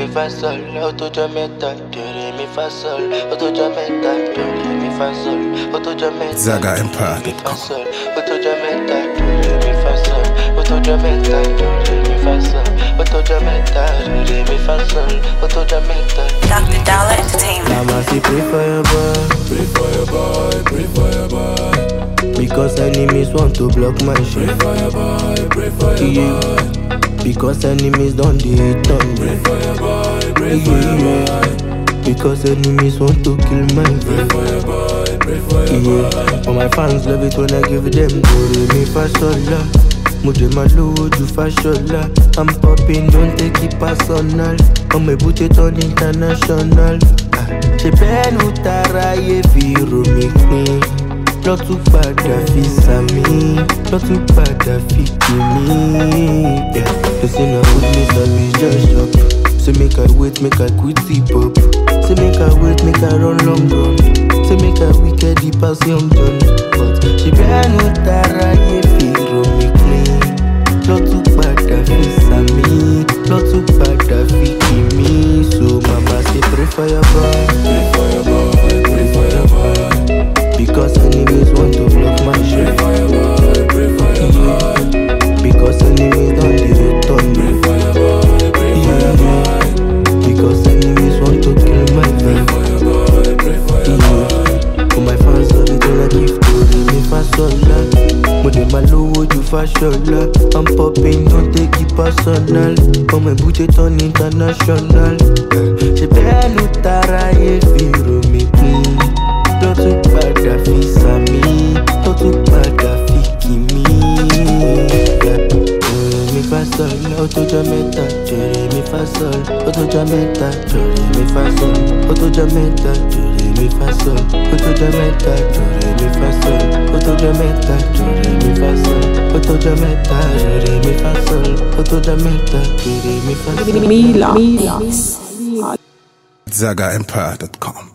mi fa sol, auto jameta, do re mi fa sol, auto jameta, do re mi fa sol, auto jameta, ZagaEmpire.com. auto jameta, do re mi fa sol, auto jameta, do re mi fa sol, auto jameta, do re mi fa sol, auto jameta. Dr. Dollar Entertainment. Mama say pray for your boy, Pray for your boy, pray for your boy. because enemies want to block my shit. Pray for your boy, pray for your boy. Because enemies don't hate on me. Pray for your boy, pray for your boy. Because enemies want to kill my Pray vibe. for your boy, pray for your boy. But my fans love it when I give them do re mi fa sol la. Muje malu ju fashola. I'm popping, don't take it personal. On me put it on international. Ṣé bẹ́ẹ̀ ló tara yé fi rò mí pin? Lọ́tún padà fi sàmì, lọ́tún padà fi kì mí. They say na goodness I be just chop. Say make I wait, make I quit the pop. Say make I wait, make I run long run. Say make I wicked the pass young John. But ṣé bẹ́ẹ̀ ló tara yé fi rò mí pin? Lọ́tún padà fi sàmì, lọ́tún padà fi kì mí. So mama say pray for your boy. Pray for your boy, pray for your boy. Because enemies want to block my Pray shit. for your boy, pray for your boy. Because enemies don't hate on me. Pray for your boy, pray for your boy. Because enemies want to kill my Pray vibe. for your boy, pray for your boy. For my fans love it when I give to me fasola. When they malo you fashola. I'm popping, don't take it personal. Come and put it on international. Ṣé bẹ́ẹ̀ ló tara yé fi rò mí pin? Lọ́tún padà fi sàmì, lọ́tún padà fi kì mí. Mi fa sol, auto jameta, jere mi fa sol, auto jameta, jere mi fa sol, auto jameta, jere mi fa sol, auto jameta, jere mi fa sol, auto jameta, jere mi fa sol, auto jameta, jere mi fa sol, auto jameta, jere mi fa sol. Mila. ZagaEmpire.com.